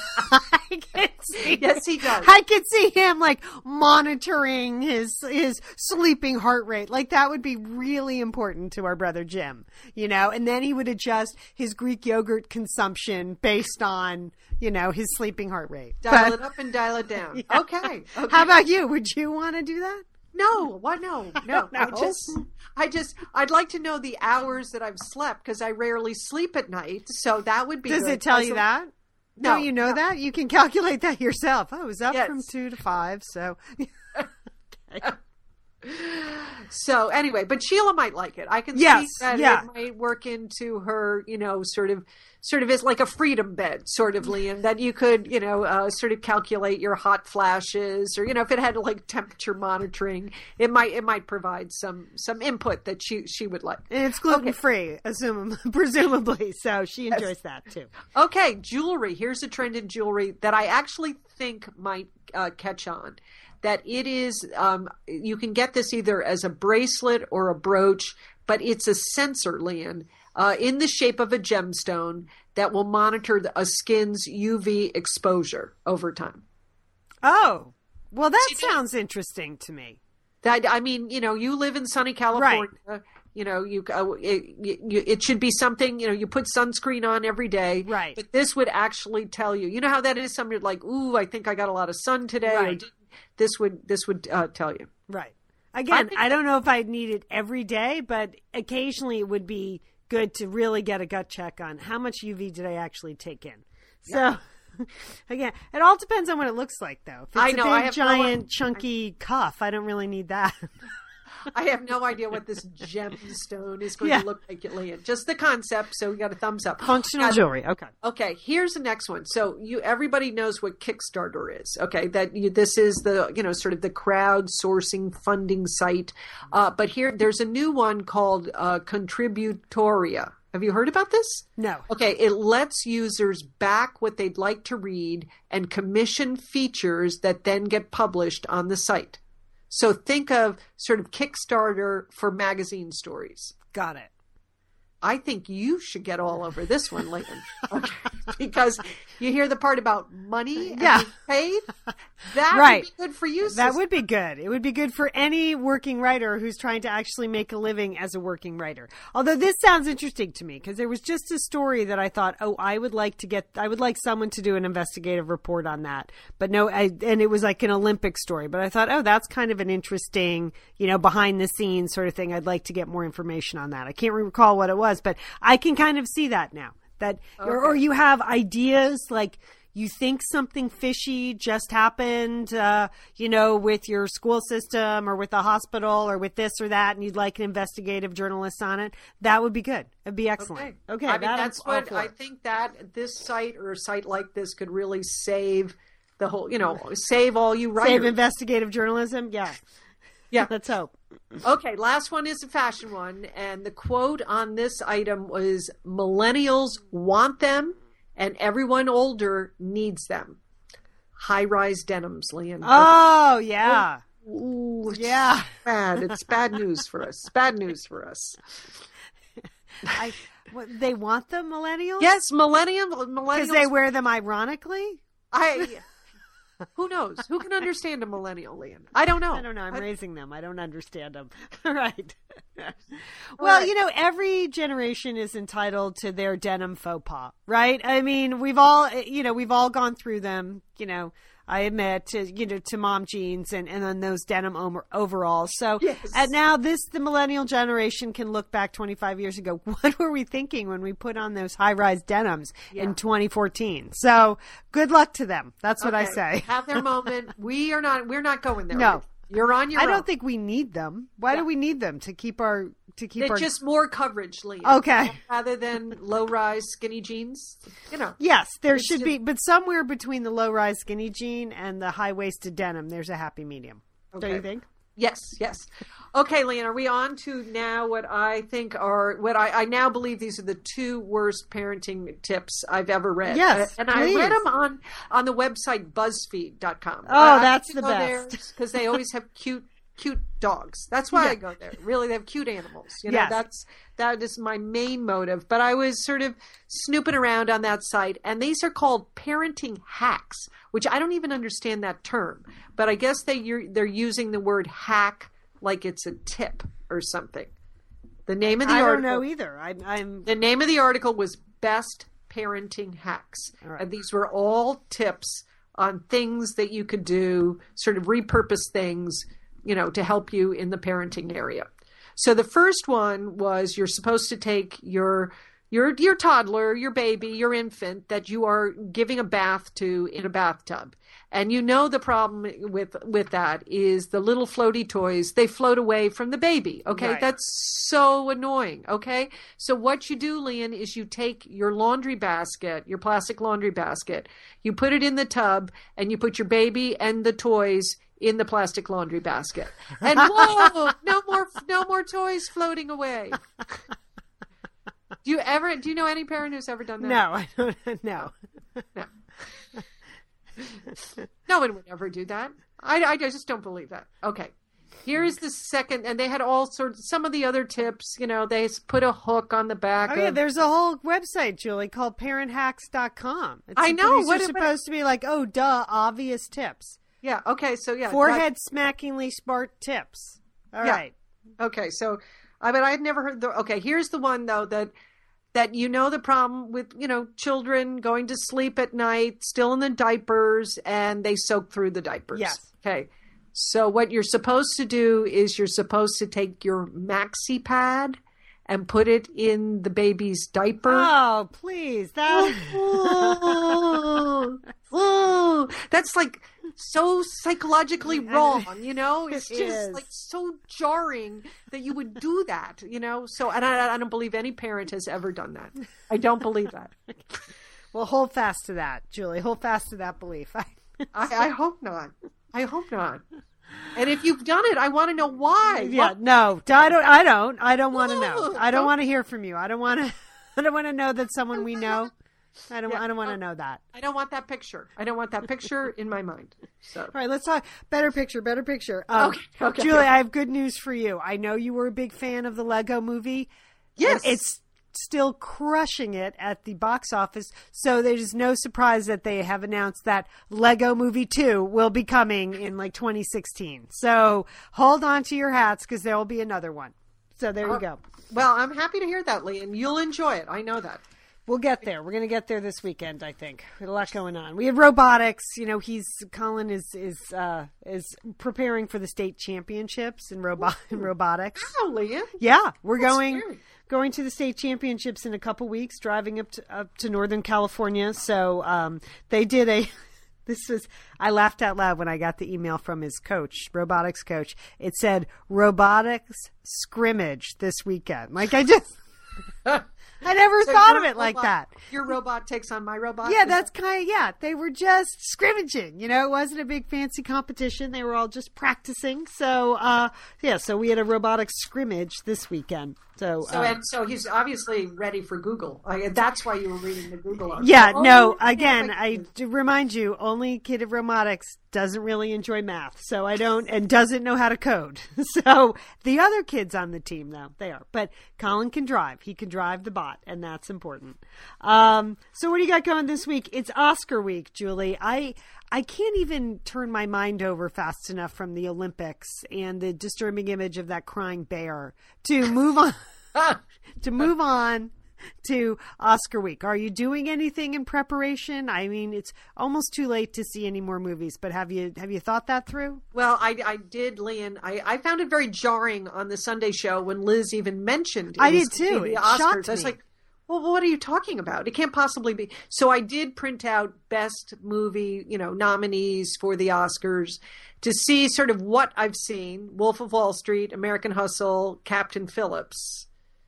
I can see. Yes, he does. I could see him like monitoring his his sleeping heart rate. Like that would be really important to our brother Jim, you know, and then he would adjust his Greek yogurt consumption based on, you know, his sleeping heart rate. Dial But- it up and dial it down. Yeah. Okay. okay. How about you? Would you want to do that? No, what? No, no. I know. just, I just, I'd like to know the hours that I've slept because I rarely sleep at night. So that would be. Does good. it tell I you sl- that? No, Don't you know no. that? You can calculate that yourself. I was up Yes. from two to five, so So anyway, but Sheila might like it. I can Yes, see that yeah. it might work into her, you know, sort of, sort of is like a freedom bed, sort of, Liam, that you could, you know, uh, sort of calculate your hot flashes, or you know, if it had like temperature monitoring, it might, it might provide some, some input that she, she would like. and it's gluten free, assumably, presumably. So she enjoys that too. Okay, jewelry. Here's a trend in jewelry that I actually think might uh, catch on. That it is, um, you can get this either as a bracelet or a brooch, but it's a sensor, Lian, uh, in the shape of a gemstone that will monitor the, a skin's U V exposure over time. Oh, well, that See, sounds interesting to me. That I mean, you know, you live in sunny California. Right. You know, you, uh, it, you it should be something. You know, you put sunscreen on every day. Right. But this would actually tell you. You know how that is. Somebody like, ooh, I think I got a lot of sun today. Right. Or didn't. This would this would uh, tell you. Right. Again, I, I don't know if I'd need it every day, but occasionally it would be good to really get a gut check on how much U V did I actually take in. So. Yeah. Again, it all depends on what it looks like, though. If it's I know, a big, I have giant, no, chunky cuff, I don't really need that. I have no idea what this gemstone is going Yeah. to look like, Lian. Just the concept, so we got a thumbs up. Functional Now, jewelry, okay. Okay, here's the next one. So you, everybody knows what Kickstarter is. Okay, that you, this is the you know sort of the crowdsourcing funding site. Uh, but here, there's a new one called uh, Contributoria. Have you heard about this? No. Okay, it lets users back what they'd like to read and commission features that then get published on the site. So think of sort of Kickstarter for magazine stories. Got it. I think you should get all over this one, Leighton. Okay. Because you hear the part about money and Yeah. being paid. That Right. would be good for you. That sister. would be good. It would be good for any working writer who's trying to actually make a living as a working writer. Although this sounds interesting to me because there was just a story that I thought, oh, I would like to get, I would like someone to do an investigative report on that. But no, I, and it was like an Olympic story. But I thought, oh, that's kind of an interesting, you know, behind the scenes sort of thing. I'd like to get more information on that. I can't recall what it was, but I can kind of see that now. That, Okay. or, or you have ideas like, you think something fishy just happened, uh, you know, with your school system or with the hospital or with this or that, and you'd like an investigative journalist on it. That would be good. It'd be excellent. Okay, Okay. I mean, that that's I'm all what for. I think that this site or a site like this could really save the whole, you know, save all you writers. Save investigative journalism. Yeah. Yeah. Let's hope. Okay, last one is a fashion one, and the quote on this item was, "Millennials want them, and everyone older needs them." High-rise denims, Lian. Oh, yeah. Ooh, it's Yeah. bad. It's bad news for us. Bad news for us. I, what, they want them, millennials? Yes, millennium, Because millennials. they wear them ironically? I. Who knows? Who can understand a millennial, Lian? I don't know. I don't know. I'm I- raising them. I don't understand them. right. well, right. you know, every generation is entitled to their denim faux pas, right? I mean, we've all, you know, we've all gone through them, you know, I admit, to, you know, to mom jeans and, and then those denim over- overalls. So, Yes. and now this, the millennial generation can look back twenty-five years ago. What were we thinking when we put on those high rise denims Yeah. in twenty fourteen? So good luck to them. That's what I Okay, say. Have their moment. We are not. We're not going there. No. You're on your I own. don't think we need them. Why Yeah. do we need them to keep our to keep It's our just more coverage, Lian. Okay. Rather than low-rise skinny jeans, you know. Yes, there It's should just- be, but somewhere between the low-rise skinny jean and the high-waisted denim, there's a happy medium. Don't Okay. you think? Yes, yes. Okay, Lian, are we on to now what I think are, what I, I now believe these are the two worst parenting tips I've ever read. Yes, Uh, and please. I read them on, on the website buzzfeed dot com. Oh, that's the best. Because they always have cute, cute dogs. That's why Yeah. I go there. Really, they have cute animals. You know, Yes. that's, that is my main motive. But I was sort of snooping around on that site, and these are called parenting hacks, which I don't even understand that term. But I guess they you're, they're using the word hack like it's a tip or something. The name of the I don't article. know either. I, I'm The name of the article was Best Parenting Hacks. All right. And these were all tips on things that you could do, sort of repurpose things, you know, to help you in the parenting area. So the first one was you're supposed to take your your your toddler, your baby, your infant that you are giving a bath to in a bathtub. And you know the problem with with that is the little floaty toys, they float away from the baby. Okay? Right. That's so annoying. Okay? So what you do, Lian, is you take your laundry basket, your plastic laundry basket, you put it in the tub, and you put your baby and the toys in the plastic laundry basket. And whoa, no more no more toys floating away. Do you ever do you know any parent who's ever done that? no, I don't know. No. No one would ever do that. I, I just don't believe that. Okay. Here's the second, and they had all sorts. Some of the other tips, you know, they put a hook on the back. Oh of, yeah, there's a whole website, Julie, called parent hacks dot com. It's, I know. These What- are what- supposed to be like, oh, duh, obvious tips. Yeah. Okay. So yeah. Forehead smackingly smart tips. All Yeah. right. that- okay. So, I mean, I had never heard the. Okay. Here's the one though that that you know the problem with you know children going to sleep at night, still in the diapers, and they soak through the diapers. Yes. Okay. So what you're supposed to do is you're supposed to take your maxi pad and put it in the baby's diaper. Oh, please. That Oh, oh, that's like so psychologically wrong, you know? It's It just is. like so jarring that you would do that, you know? So, and I, I don't believe any parent has ever done that. I don't believe that. well, hold fast to that, Julie. Hold fast to that belief. I, I hope not. I hope not. And if you've done it, I want to know why. yeah, What- no, I don't. I don't. I don't want to know. Ugh, I don't don't- want to hear from you. I don't want to. I don't want to know that someone we know. I don't. Yeah, I don't want to oh. know that. I don't want that picture. I don't want that picture in my mind. So, All right, let's talk better picture. Better picture. Um, Okay, okay. Julie, I have good news for you. I know you were a big fan of the Lego Movie. yes. It's still crushing it at the box office. So there's no surprise that they have announced that Lego Movie two will be coming in like twenty sixteen. So hold on to your hats because there will be another one. So there you Uh, go. Well, I'm happy to hear that, Lee, and you'll enjoy it. I know that. We'll get there. We're going to get there this weekend, I think. We have a lot going on. We have robotics. You know, he's Colin is is uh, is preparing for the state championships in robot in robotics. Wow, Leah. Yeah, we're That's going scary. going to the state championships in a couple weeks. Driving up to up to Northern California. So um, they did a. This was I laughed out loud when I got the email from his coach, robotics coach. It said robotics scrimmage this weekend. Like I just. I never So thought your of it like robot- that. Your robot takes on my robot. Yeah, Is that's kind of, yeah, they were just scrimmaging, you know, it wasn't a big fancy competition. They were all just practicing. So, uh, yeah, so we had a robotics scrimmage this weekend. So, So uh, and so he's obviously ready for Google. I, that's why you were reading the Google article. yeah, Oh, no, yeah, again, like- I do remind you, only kid of robotics doesn't really enjoy math. So I don't, and doesn't know how to code. So the other kids on the team, though, they are. But Colin can drive. He can drive the bot, and that's important. Um, so what do you got going this week? It's Oscar week, Julie. I I can't even turn my mind over fast enough from the Olympics and the disturbing image of that crying bear to move on to move on to Oscar week. Are you doing anything in preparation? I mean, it's almost too late to see any more movies, but have you have you thought that through? Well, I, I did, Leon. I, I found it very jarring on the Sunday show when Liz even mentioned it I was did gonna too. be It The Oscars. shocked I was me. like, well, what are you talking about? It can't possibly be. So I did print out best movie, you know, nominees for the Oscars to see sort of what I've seen: Wolf of Wall Street, American Hustle, Captain Phillips,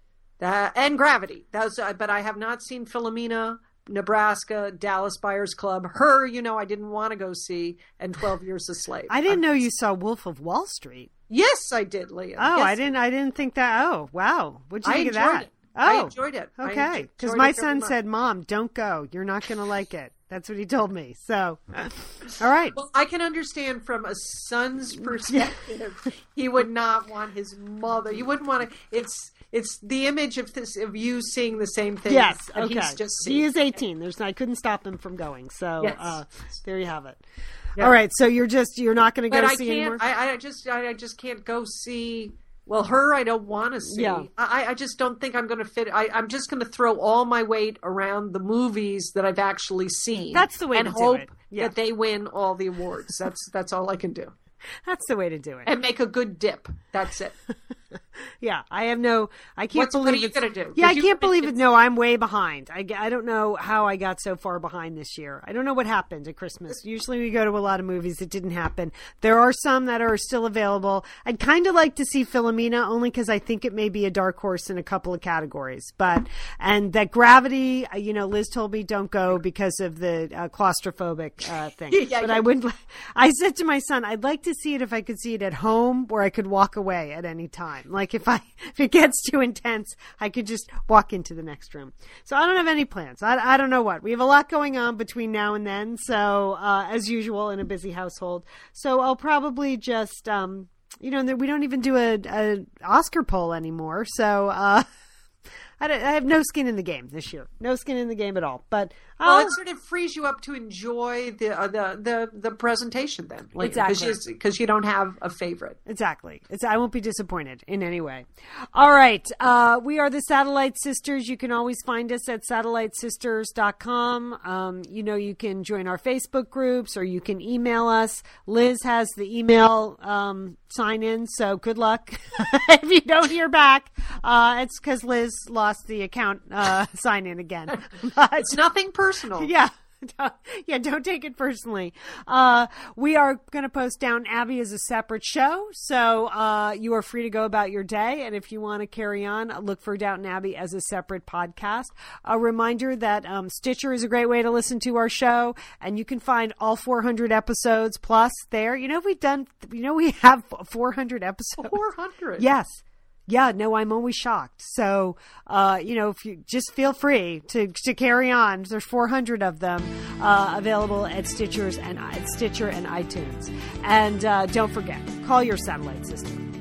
uh, and Gravity. That's, uh, but I have not seen Philomena, Nebraska, Dallas Buyers Club, Her, you know, I didn't want to go see, and twelve Years a Slave. I didn't Uh, know you saw Wolf of Wall Street. Yes, I did, Leah. Oh, Yes. I didn't. I didn't think that. Oh, wow. What'd you I think of enjoyed that? it. Oh, I enjoyed it. I Okay, enjoyed because it my very son much. said, "Mom, don't go. You're not going to like it." That's what he told me. So, all right. Well, I can understand from a son's perspective, he would not want his mother. You wouldn't want to. It's it's the image of this of you seeing the same thing. Yes. that Okay. He's just He seeing. is eighteen. There's I couldn't stop him from going. So Yes. uh, there you have it. Yeah. All right. So you're just you're not going to But go I see can't. anymore. I, I just I, I just can't go see. Well, Her, I don't want to see. Yeah. I, I just don't think I'm going to fit. I, I'm just going to throw all my weight around the movies that I've actually seen. That's the way and to do hope it. Yeah. that they win all the awards. That's that's all I can do. That's the way to do it. And make a good dip. That's it. Yeah, I have no. I can't What's- what believe are you it's- gonna do? Yeah, I 'Cause you- can't believe it. it's- No, I'm way behind. I, I don't know how I got so far behind this year. I don't know what happened at Christmas. Usually we go to a lot of movies. It didn't happen. There are some that are still available. I'd kind of like to see Philomena only because I think it may be a dark horse in a couple of categories. But and that Gravity, uh, you know, Liz told me don't go because of the uh, claustrophobic uh, thing. Yeah, but yeah. I wouldn't. I said to my son, I'd like to see it if I could see it at home where I could walk away at any time. Like if I if it gets too intense, I could just walk into the next room. So I don't have any plans. I, I don't know what. We have a lot going on between now and then. So uh, as usual in a busy household. So I'll probably just um, you know, we don't even do a, a Oscar poll anymore. So, uh, I, I have no skin in the game this year. No skin in the game at all. But well, I'll, it sort of frees you up to enjoy the uh, the, the the presentation then, like, exactly, because you don't have a favorite. Exactly. It's I won't be disappointed in any way. All right, uh, we are the Satellite Sisters. You can always find us at satellite sisters dot com. Um, you know, you can join our Facebook groups or you can email us. Liz has the email um, sign in, so good luck if you don't hear back. Uh, it's because Liz lost the account uh, sign in again. But, it's nothing personal. Yeah. Yeah, don't take it personally. Uh, we are going to post Downton Abbey as a separate show, so uh, you are free to go about your day. And if you want to carry on, look for Downton Abbey as a separate podcast. A reminder that um, Stitcher is a great way to listen to our show, and you can find all four hundred episodes plus there. You know, we've done. You know, we have four hundred episodes. four hundred. Yes. Yeah, no, I'm always shocked. So, uh, you know, if you just feel free to, to carry on. There's four hundred of them uh, available at Stitchers and at Stitcher and iTunes. And uh, don't forget, call your satellite sister.